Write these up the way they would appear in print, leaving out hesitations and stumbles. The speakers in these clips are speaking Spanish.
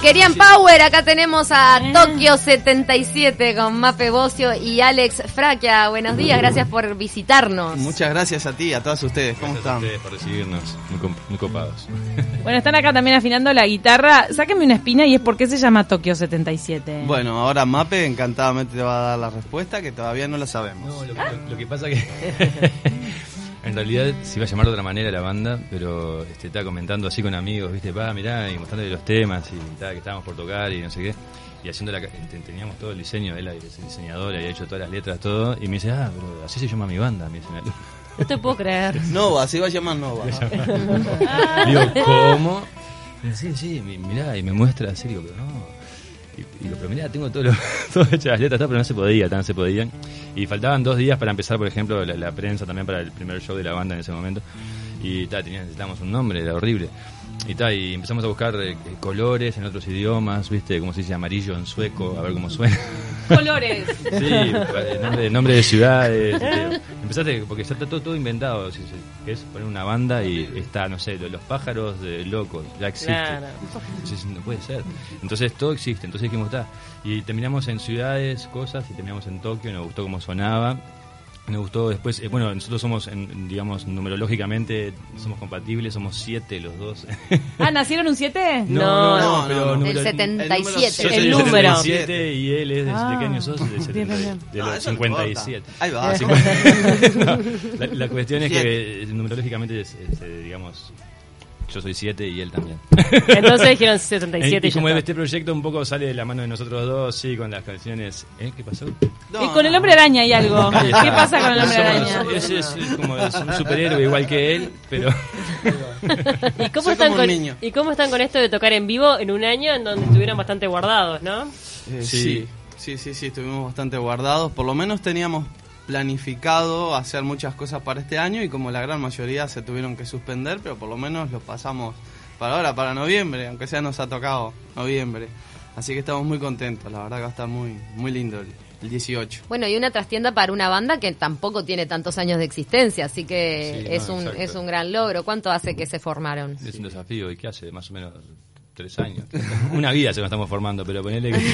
querían Power, acá tenemos a Tokio 77 con Mape Bocio y Alex Fraquia. Buenos días, gracias por visitarnos. Muchas gracias a ti y a todos ustedes. ¿Cómo están? Gracias a ustedes por recibirnos, muy copados. Bueno, están acá también afinando la guitarra. Sáquenme una espina y es por qué se llama Tokio 77. Bueno, ahora Mape encantadamente te va a dar la respuesta que todavía no la sabemos. No, lo que pasa que en realidad se iba a llamar de otra manera la banda, pero estaba comentando así con amigos, viste, mirá, y mostrándole los temas y que estábamos por tocar y no sé qué. Y haciendo teníamos todo el diseño, él es el diseñador, había hecho todas las letras, todo, y me dice, pero así se llama mi banda, me dice. No te puedo creer. Nova, se iba a llamar Nova. Digo, ¿cómo? Sí, mirá, y me muestra así, digo, pero no. Y digo, pero mirá, tengo todo hechas las letras, pero no se podían. Y faltaban 2 días para empezar, por ejemplo, la prensa también para el primer show de la banda en ese momento. Y necesitábamos un nombre, era horrible. Y empezamos a buscar colores en otros idiomas, ¿viste? Como se dice amarillo en sueco, a ver cómo suena. Colores. Sí, nombre de ciudades. Empezaste, porque ya está todo inventado. Si querés poner una banda y está, no sé, los pájaros de locos, ya existe. Claro. Entonces, no puede ser. Entonces todo existe, entonces dijimos, y terminamos en ciudades, cosas, y terminamos en Tokio, nos gustó cómo sonaba. Me gustó después, nosotros somos, digamos, numerológicamente somos compatibles, somos 7 los dos. ¿Nacieron un 7? No, pero el 77. Yo soy El número. 77 y él es de qué año sos, de los 57. Ahí va. La cuestión es que numerológicamente digamos, yo soy 7 y él también. Entonces dijeron 77 y como este proyecto un poco sale de la mano de nosotros dos, sí, con las canciones. ¿Qué pasó? Y con el Hombre Araña hay algo. ¿Qué pasa con el Hombre Araña? Ese es como es un superhéroe igual que él, pero... ¿Y cómo están con esto de tocar en vivo en un año en donde estuvieron bastante guardados, no? Sí, estuvimos bastante guardados. Por lo menos teníamos planificado hacer muchas cosas para este año y como la gran mayoría se tuvieron que suspender, pero por lo menos los pasamos para ahora, para noviembre, aunque sea nos ha tocado noviembre. Así que estamos muy contentos, la verdad que va a estar muy, muy lindo el 18. Bueno, y una trastienda para una banda que tampoco tiene tantos años de existencia, así que es un gran logro. ¿Cuánto hace que se formaron? Es un desafío, ¿y qué hace? Más o menos 3 años. Una vida se nos estamos formando, pero ponele que...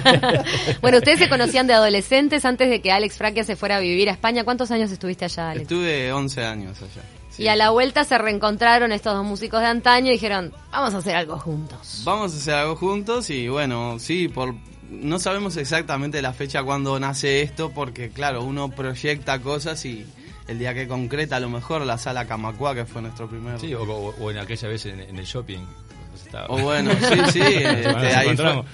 Bueno, ustedes se conocían de adolescentes antes de que Alex Fraquia se fuera a vivir a España. ¿Cuántos años estuviste allá, Alex? Estuve 11 años allá. Sí. Y a la vuelta se reencontraron estos dos músicos de antaño y dijeron, vamos a hacer algo juntos. Vamos a hacer algo juntos y bueno, sí, no sabemos exactamente la fecha cuando nace esto porque claro, uno proyecta cosas y el día que concreta a lo mejor la sala Camacuá, que fue nuestro primer... Sí, o en aquella vez en el shopping. O bueno, sí, ahí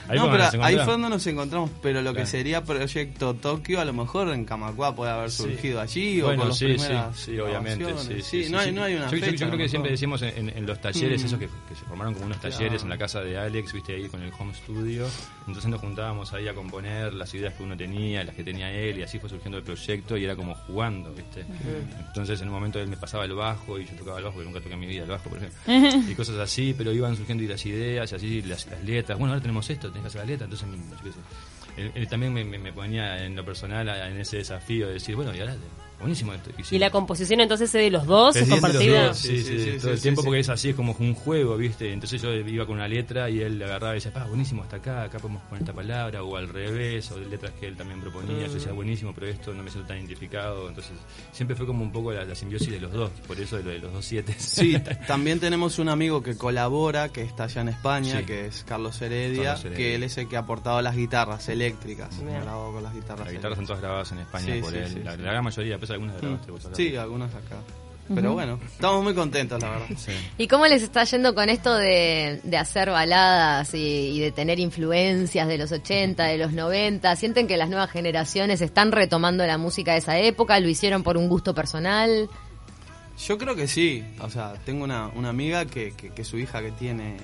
fue donde nos encontramos, pero lo que sería Proyecto Tokio, a lo mejor en Camacuá puede haber surgido allí, o con los primeras sí, obviamente, no hay una fecha. Yo creo que siempre decimos en los talleres, esos que se formaron como unos talleres en la casa de Alex, viste, ahí con el home studio, entonces nos juntábamos ahí a componer las ideas que uno tenía, las que tenía él, y así fue surgiendo el proyecto, y era como jugando, viste. Entonces en un momento él me pasaba el bajo, y yo tocaba el bajo, porque nunca toqué en mi vida el bajo, por ejemplo, y cosas así, pero iban surgiendo y las ideas, y así las letras. Bueno, ahora tenemos esto, tenés que hacer la letra. Entonces, yo qué sé. Él también me ponía en lo personal en ese desafío de decir, bueno, y ahora, buenísimo esto. ¿Y la composición entonces es de los dos? ¿Es compartida? Sí, todo el tiempo, porque es así, es como un juego, ¿viste? Entonces yo iba con una letra y él le agarraba y decía, buenísimo, hasta acá podemos poner esta palabra, o al revés, o de letras que él también proponía. Yo decía, buenísimo, pero esto no me siento tan identificado. Entonces, siempre fue como un poco la simbiosis de los dos, por eso de los 2 7. Sí, también tenemos un amigo que colabora, que está allá en España, que es Carlos Heredia, que él es el que ha aportado las guitarras eléctricas. Grabado con las guitarras. Las guitarras son todas grabadas en España por él. La gran mayoría, pues algunas grabaste vos acá. Sí, algunas acá. Pero bueno, estamos muy contentos, la verdad. Sí. ¿Y cómo les está yendo con esto de hacer baladas y de tener influencias de los 80, de los 90? ¿Sienten que las nuevas generaciones están retomando la música de esa época? ¿Lo hicieron por un gusto personal? Yo creo que sí. O sea, tengo una amiga que su hija que tiene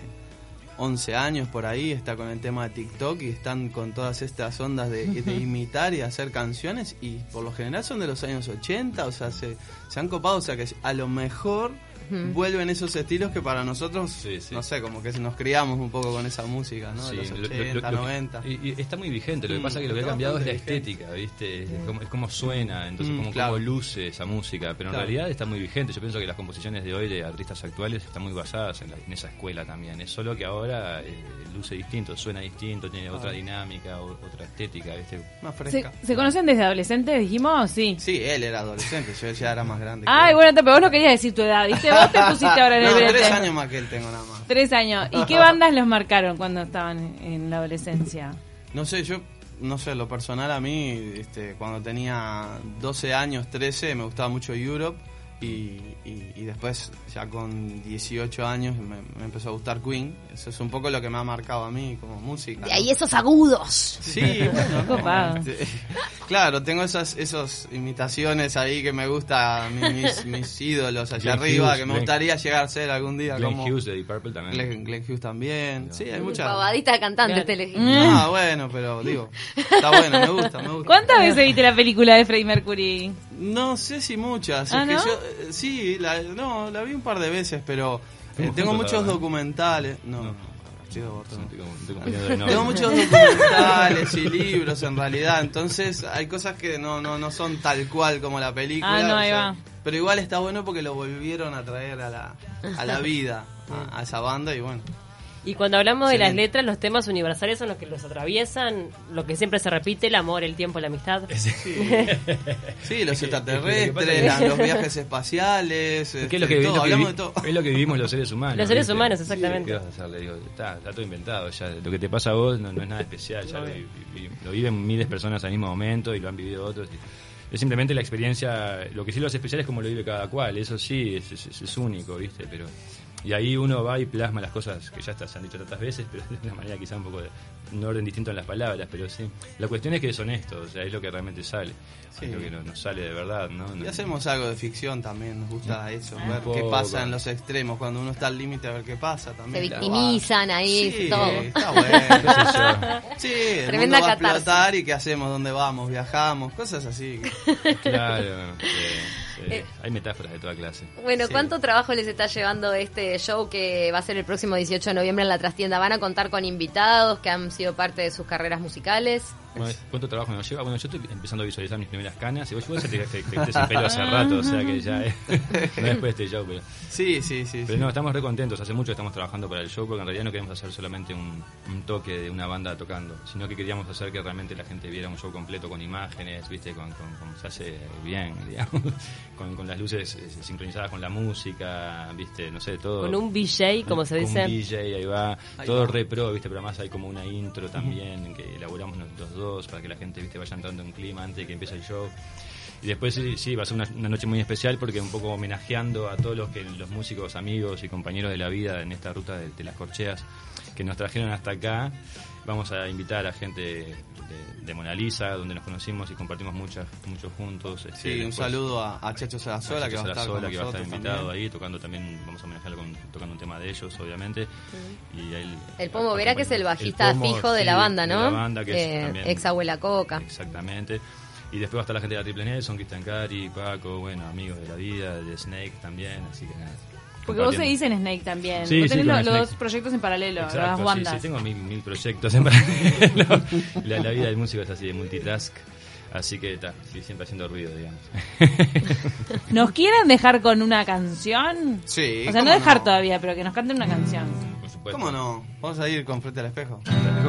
11 años por ahí, está con el tema de TikTok y están con todas estas ondas de imitar y hacer canciones y por lo general son de los años 80, o sea, se han copado, o sea que a lo mejor vuelven esos estilos que para nosotros, Sí. no sé, como que nos criamos un poco con esa música, ¿no? Sí, De los 80, 90. Y está muy vigente, lo que pasa es que lo que ha Está cambiado es la bastante estética, ¿viste? Es como suena, entonces claro. cómo luce esa música, pero en Claro. realidad está muy vigente. Yo pienso que las composiciones de hoy de artistas actuales están muy basadas en esa escuela también, es solo que ahora luce distinto, suena distinto, tiene otra dinámica, otra estética, ¿viste? Más ¿Se, fresca. se conocen desde adolescentes, dijimos? Sí. Sí, él era adolescente, yo ya era más grande. Ay, bueno, pero vos no querías decir tu edad, ¿viste? Vos te pusiste ahora en el No, brete. 3 años más que él tengo nada más. 3 años. ¿Y qué bandas los marcaron cuando estaban en la adolescencia? No sé, lo personal a mí, cuando tenía 12 años, 13, me gustaba mucho Europe y después ya con 18 años me empezó a gustar Queen. Eso es un poco lo que me ha marcado a mí como música. De ahí esos agudos. Sí, bueno, Copado. claro, tengo esas imitaciones ahí que me gusta, mis ídolos allá Glenn arriba, Hughes, que me Glenn- gustaría llegar a ser algún día. Glenn como Hughes de Deep Purple también. Glenn Hughes también. Sí, hay muchas. Pavadita de cantante Claro. te elegí. Ah, bueno, pero digo, está bueno, me gusta. ¿Cuántas veces viste la película de Freddie Mercury? No sé si muchas. ¿Ah, es que no? yo, sí, la vi un par de veces, pero Fuimos tengo juntos, muchos ¿verdad? documentales. No, No. estoy de botón. Estoy compañero de novio. Tengo muchos documentales y libros en realidad, entonces hay cosas que no son tal cual como la película. Ah, no, ahí va. Pero igual está bueno porque lo volvieron a traer a la vida, a esa banda y bueno. Y cuando hablamos de las Excelente. letras, los temas universales son los que los atraviesan, lo que siempre se repite, el amor, el tiempo, la amistad. Sí, los que pasa extraterrestres, que- los viajes espaciales, ¿Qué es lo que, todo, es lo que hablamos vi- de todo. es lo que vivimos los seres humanos? Los seres ¿viste? humanos, exactamente. ¿Qué vas a hacer? Le digo, está todo inventado ya. Lo que te pasa a vos no es nada especial. Ya lo viven miles de personas al mismo momento y lo han vivido otros. Es simplemente la experiencia. Lo que sí lo hace especial es como lo vive cada cual. Eso sí, es único, ¿viste? Pero y ahí uno va y plasma las cosas que ya se han dicho tantas veces, pero de una manera quizá un poco de un orden distinto en las palabras, pero sí. La cuestión es que es honesto, o sea, es lo que realmente sale. Sí. Es lo que nos sale de verdad, ¿no? Y hacemos algo de ficción también, nos gusta eso, ver poco. qué pasa en los extremos, cuando uno está al límite a ver qué pasa Se también. victimizan ahí, Sí, todo. está bueno. ¿Qué sé yo? Sí, el Tremenda mundo va a catarsis. explotar y qué hacemos, dónde vamos, viajamos, cosas así. Claro, hay metáforas de toda clase. Bueno, Sí. ¿cuánto trabajo les está llevando este show que va a ser el próximo 18 de noviembre en la Trastienda? ¿Van a contar con invitados que han sido parte de sus carreras musicales? Bueno, ¿cuánto trabajo nos lleva? Bueno, yo estoy empezando a visualizar mis primeras canas y vos ya te corté ese pelo hace rato, o sea que ya no después de este show, pero Sí. no, estamos re contentos, hace mucho que estamos trabajando para el show porque en realidad no queremos hacer solamente un toque de una banda tocando, sino que queríamos hacer que realmente la gente viera un show completo con imágenes, viste, con se hace bien, digamos, con las luces sincronizadas con la música, viste, no sé, todo. Con un VJ, como se Con dice. un DJ, ahí va, Ahí todo va. re pro, viste, pero además hay como una intro también que elaboramos los dos para que la gente, viste, vaya entrando en clima antes de que empiece el show. Y después sí, va a ser una noche muy especial porque un poco homenajeando a todos los músicos, amigos y compañeros de la vida en esta ruta de las corcheas que nos trajeron hasta acá. Vamos a invitar a gente de Mona Lisa, donde nos conocimos y compartimos mucho juntos. Sí, un después- saludo a Checho Sarasola, que va a estar con que va a estar nosotros invitado también. ahí, tocando también, vamos a homenajearlo tocando un tema de ellos, obviamente. Y El Pomo Vera, que es el bajista Pomo, fijo de sí, la banda, ¿no? De la banda, que es también, ex Abuela Coca. Exactamente. Y después va a estar la gente de la Triple Nelson, Cristian Cari, Paco, bueno, amigos de la vida, de Snake también, así que nada. Porque vos compartiendo. seguís en Snake también. Sí, vos sí, tenés con los Snake. dos proyectos en paralelo, Exacto, las bandas. Sí, tengo mil proyectos en paralelo. La vida del músico es así, de multitask. Así que está, sí, siempre haciendo ruido, digamos. ¿Nos quieren dejar con una canción? Sí, O sea, no ¿cómo dejar no? todavía, pero que nos canten una canción. Por supuesto. ¿Cómo no? Vamos a ir con Frente al Espejo.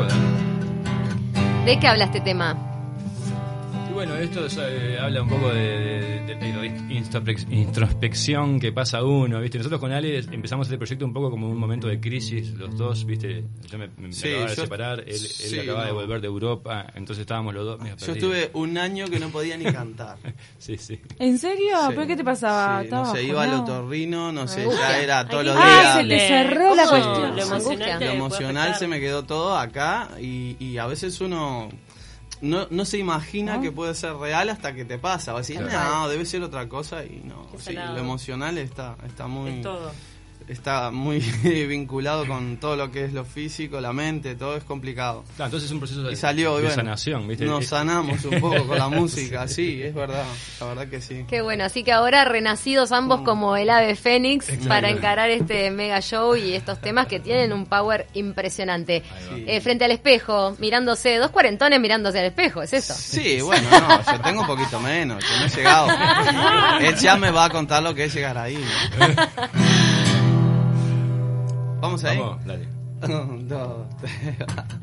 ¿De qué habla este tema? Y bueno, esto habla un poco de introspección que pasa uno, ¿viste? Nosotros con Ale empezamos este proyecto un poco como un momento de crisis, los dos, ¿viste? Yo me Sí, acababa de yo- separar, él sí, acababa de no. volver de Europa, entonces estábamos los dos medio Yo perdidos. estuve un año que no podía ni cantar. Sí. ¿En serio? Sí. ¿Pero qué te pasaba? Sí, ¿Estabas no sé, iba al bajoneado? otorrino, no sé, Angustia. ya era todos los Ah, se días. te cerró la ¿Cómo cuestión. Lo emocional, Angustia. te Lo puede emocional afectar? se me quedó todo acá y a veces uno no se imagina ¿No? que puede ser real hasta que te pasa. Va a decir, Claro. no, debe ser otra cosa y no. Qué Sí, salado. lo emocional está muy... Es todo. está muy vinculado con todo lo que es lo físico, la mente, todo es complicado. Claro, entonces es un proceso de, Y salió, de bueno, sanación, ¿viste? nos sanamos un poco con la música, sí, es verdad, la verdad que sí. Qué bueno, así que ahora renacidos ambos como el ave fénix para encarar este mega show y estos temas que tienen un power impresionante. Frente al espejo, mirándose, dos cuarentones mirándose al espejo, ¿es eso? Sí, bueno, no, yo tengo un poquito menos, yo no he llegado. Él ya me va a contar lo que es llegar ahí, ¿no? ¿Vamos ahí? Vamos, dale. 1, 2, 3.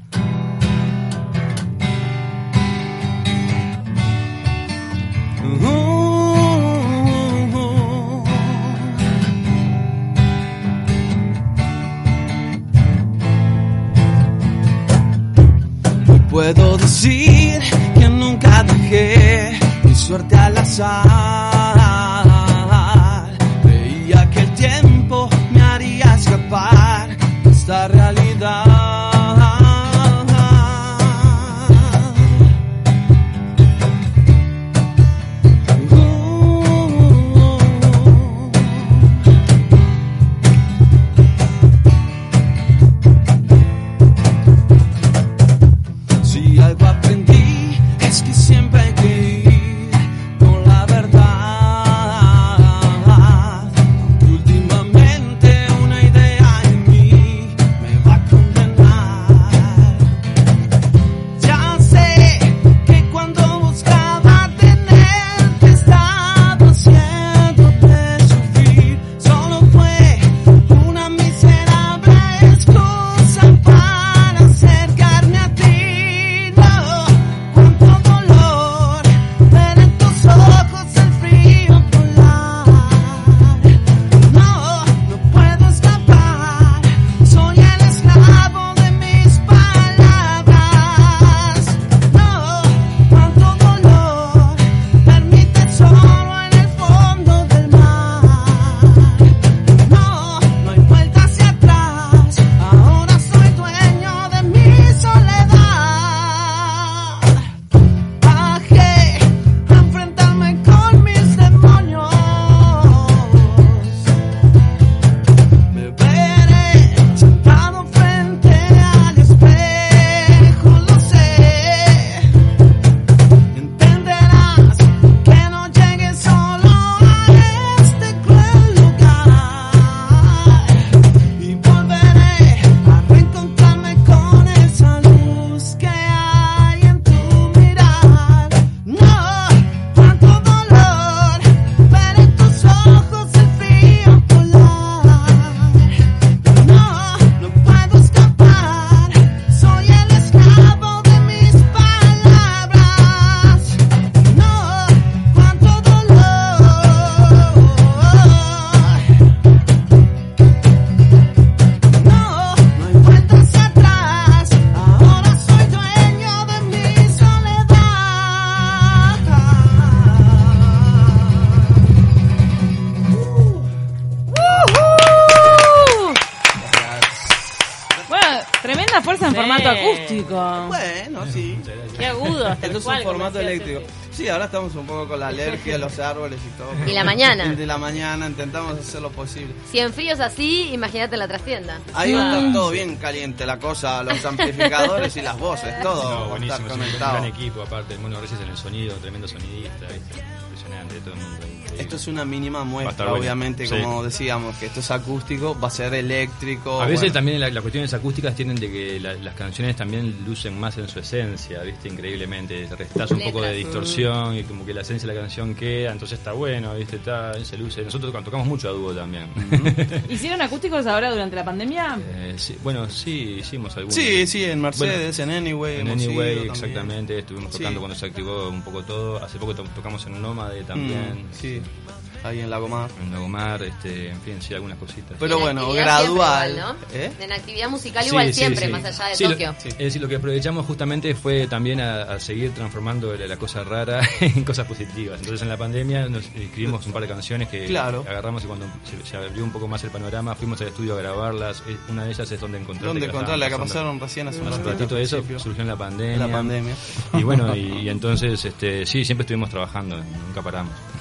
Puedo decir que nunca dejé mi suerte al azar. Creía que el tiempo me haría escapar de esta realidad. Si algo aprendí es que siempre hay que ir con la verdad. Últimamente una idea en mí me va a condenar. Ya sé que cuando buscaba tenerte estaba haciéndote sufrir. Solo fue una miserable excusa para acercarme a ti. En formato acústico. Bueno, sí. Qué agudo. Esto es un formato eléctrico. Sí, ahora estamos un poco con la alergia a los árboles y todo. Y la mañana. De la mañana intentamos hacer lo posible. Si en frío es así, imagínate en la trastienda. Ahí va a estar todo bien caliente la cosa, los amplificadores y las voces, todo No, va a buenísimo, estar es un conectado. gran equipo, aparte el Mono Reyes en el sonido, tremendo sonidista, ¿viste? Impresionante, todo el mundo increíble. Esto es una mínima Va a muestra, estar bueno. obviamente, Sí. como decíamos, que esto es acústico, va a ser eléctrico. A veces bueno. también las cuestiones acústicas tienen de que las canciones también lucen más en su esencia, ¿viste? Increíblemente, restás un poco de distorsión y como que la esencia de la canción queda, entonces está bueno, ¿viste? Se luce. Nosotros tocamos mucho a dúo también. ¿Hicieron acústicos ahora durante la pandemia? Sí, bueno, sí, hicimos algunos. Sí, en Mercedes, Bueno, en Anyway. En hemos Anyway, ido exactamente, estuvimos Sí. tocando cuando se activó un poco todo. Hace poco tocamos en Nómade también. Sí, ahí en Lagomar. En Lagomar, en fin, sí, algunas cositas. Pero En bueno, actividad gradual. siempre igual, ¿no? ¿Eh? En actividad musical Sí, igual sí, siempre, sí. más allá de Sí, Tokio. Sí. Es decir, lo que aprovechamos justamente fue también a seguir transformando la cosa rara en cosas positivas. Entonces en la pandemia nos escribimos un par de canciones que Claro. agarramos y cuando se abrió un poco más el panorama fuimos al estudio a grabarlas. Una de ellas es Donde Encontrarla. ¿Dónde que la encontrarla? Que estábamos pasando. pasaron recién hace Un un ratito de eso principio. surgió en la pandemia. La pandemia. Y bueno, y entonces sí, siempre estuvimos trabajando, nunca paramos.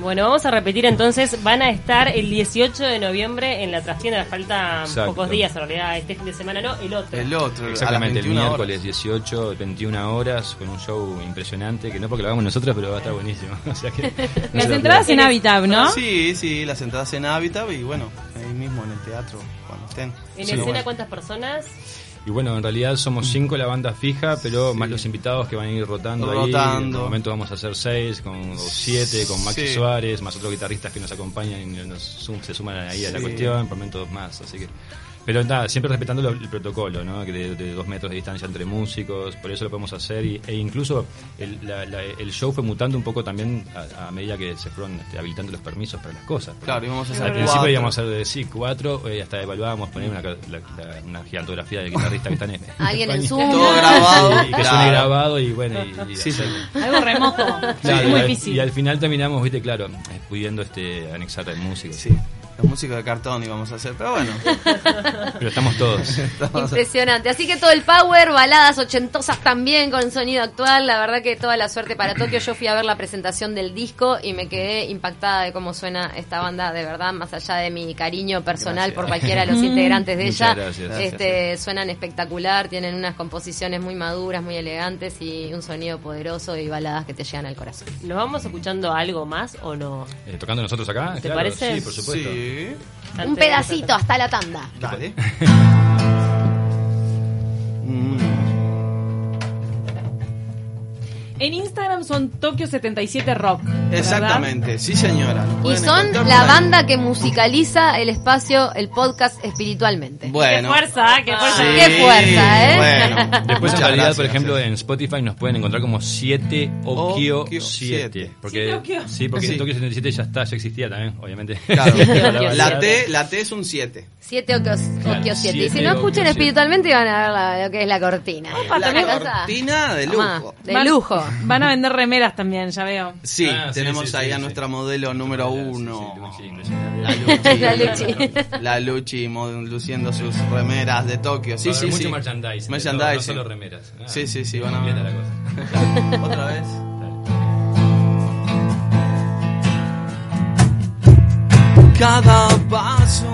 Bueno, vamos a repetir entonces, van a estar el 18 de noviembre en la trastienda, faltan Exacto. pocos días en realidad, este fin de semana no, el otro. El otro, Exactamente, a las el 21 miércoles horas. 18, 21 horas, con un show impresionante, que no porque lo hagamos nosotros, pero va a estar buenísimo. O sea que, no Las se lo entradas en pierdan. Habitat, ¿no? Sí, las entradas en Habitat y bueno, ahí mismo en el teatro, cuando estén. En Sí, escena, bueno. ¿cuántas personas? Y bueno, en realidad somos 5 la banda fija, pero más los invitados que van a ir rotando ahí. En un momento vamos a hacer 6, con 7, con Maxi Sí. Suárez, más otros guitarristas que nos acompañan y se suman ahí a la Sí. cuestión, por momentos más, así que... Pero nada, siempre respetando el protocolo, ¿no? Que de 2 metros de distancia entre músicos, por eso lo podemos hacer. E incluso el show fue mutando un poco también a medida que se fueron habilitando los permisos para las cosas. Claro, íbamos a hacer Al principio 4. íbamos a hacer 4, hasta evaluábamos poner una gigantografía del guitarrista que está en Alguien en España. Zoom. Todo grabado. Sí, y que Claro. suene grabado y bueno, y Sí, sí. Algo remoto. Claro, Muy y difícil. al final terminamos, viste, claro, pudiendo anexar el músico. Sí, los músicos de cartón íbamos a hacer, pero bueno. Pero estamos todos. Impresionante. Así que todo el power, baladas ochentosas también con sonido actual. La verdad que toda la suerte para Tokio. Yo fui a ver la presentación del disco y me quedé impactada de cómo suena esta banda, de verdad, más allá de mi cariño personal Gracias. por cualquiera de los integrantes de Muchas ella. gracias. Suenan espectacular, tienen unas composiciones muy maduras, muy elegantes y un sonido poderoso y baladas que te llegan al corazón. ¿Nos vamos escuchando algo más o no? Tocando nosotros acá. ¿Te claro, parece? Sí, por supuesto. Sí, Un pedacito hasta la tanda. dale. En Instagram son Tokio 77 Rock. ¿verdad? Exactamente, sí señora. Lo Y pueden son encontrar la por ahí. banda que musicaliza el espacio, el podcast espiritualmente. Bueno. ¡Qué fuerza, qué fuerza! Sí, Qué fuerza, ¿eh? Bueno, Después, en muchas realidad, gracias. por ejemplo, en Spotify nos pueden encontrar como 7 Okio Okio 7. Porque, 7 Okio. sí, porque Sí. Tokio 77 ya existía también, obviamente. Claro, Okio la siete. T es un 7. 7 Okio 7. Y si 7 no escuchan Okio espiritualmente van a ver lo que es la cortina. La cortina de Tomá, lujo. de lujo. Van a vender remeras también, ya veo. Sí, Ah, sí, tenemos sí, ahí sí, a sí. nuestra modelo número 1. Sí, impresionante. La Luchi. La Luchi luciendo sus remeras de Tokio. Sí, Va a haber sí, mucho sí. merchandising. Merchandising. No solo remeras. Sí, van a completa ver. la cosa. Otra vez. Cada paso